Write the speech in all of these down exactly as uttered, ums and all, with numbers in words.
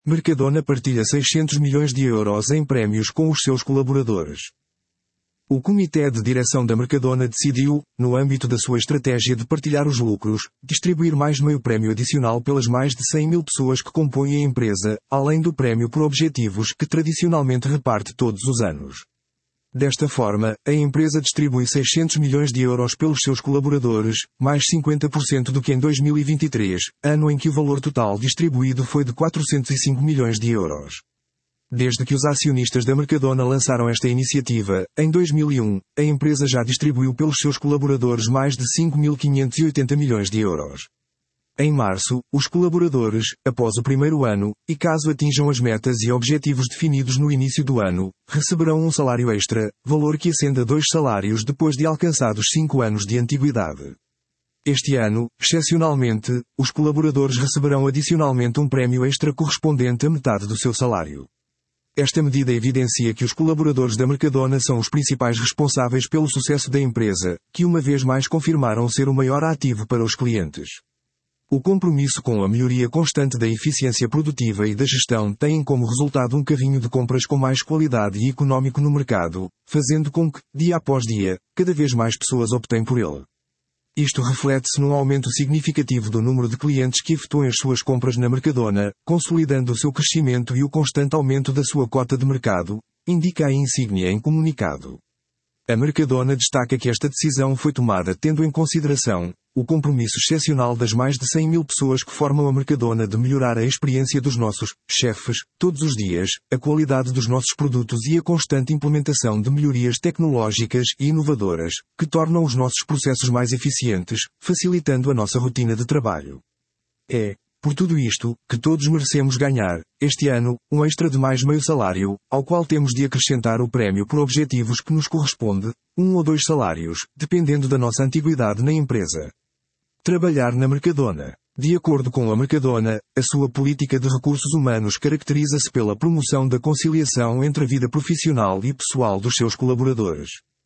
Mercadona partilha seiscentos milhões de euros em prémios com os seus colaboradores. O comitê de direção da Mercadona decidiu, no âmbito da sua estratégia de partilhar os lucros, distribuir mais meio prémio adicional pelas mais de cem mil pessoas que compõem a empresa, além do prémio por objetivos que tradicionalmente reparte todos os anos. Desta forma, a empresa distribui seiscentos milhões de euros pelos seus colaboradores, mais cinquenta por cento do que em dois mil e vinte e três, ano em que o valor total distribuído foi de quatrocentos e cinco milhões de euros. Desde que os acionistas da Mercadona lançaram esta iniciativa, em dois mil e um, a empresa já distribuiu pelos seus colaboradores mais de cinco mil quinhentos e oitenta milhões de euros. Em março, os colaboradores, após o primeiro ano, e caso atinjam as metas e objetivos definidos no início do ano, receberão um salário extra, valor que ascende a dois salários depois de alcançados cinco anos de antiguidade. Este ano, excepcionalmente, os colaboradores receberão adicionalmente um prémio extra correspondente a metade do seu salário. Esta medida evidencia que os colaboradores da Mercadona são os principais responsáveis pelo sucesso da empresa, que uma vez mais confirmaram ser o maior ativo para os clientes. O compromisso com a melhoria constante da eficiência produtiva e da gestão tem como resultado um carrinho de compras com mais qualidade e económico no mercado, fazendo com que, dia após dia, cada vez mais pessoas optem por ele. Isto reflete-se num aumento significativo do número de clientes que efetuam as suas compras na Mercadona, consolidando o seu crescimento e o constante aumento da sua cota de mercado, indica a insígnia em comunicado. A Mercadona destaca que esta decisão foi tomada tendo em consideração o compromisso excepcional das mais de cem mil pessoas que formam a Mercadona de melhorar a experiência dos nossos chefes, todos os dias, a qualidade dos nossos produtos e a constante implementação de melhorias tecnológicas e inovadoras, que tornam os nossos processos mais eficientes, facilitando a nossa rotina de trabalho. É, por tudo isto, que todos merecemos ganhar, este ano, um extra de mais meio salário, ao qual temos de acrescentar o prémio por objetivos que nos corresponde, um ou dois salários, dependendo da nossa antiguidade na empresa. Trabalhar na Mercadona. De acordo com a Mercadona, a sua política de recursos humanos caracteriza-se pela promoção da conciliação entre a vida profissional e pessoal dos seus colaboradores.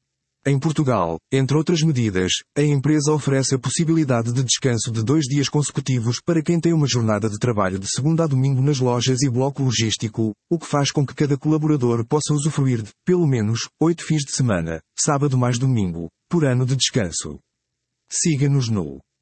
Em Portugal, entre outras medidas, a empresa oferece a possibilidade de descanso de dois dias consecutivos para quem tem uma jornada de trabalho de segunda a domingo nas lojas e bloco logístico, o que faz com que cada colaborador possa usufruir de, pelo menos, oito fins de semana, sábado mais domingo, por ano de descanso. Siga-nos no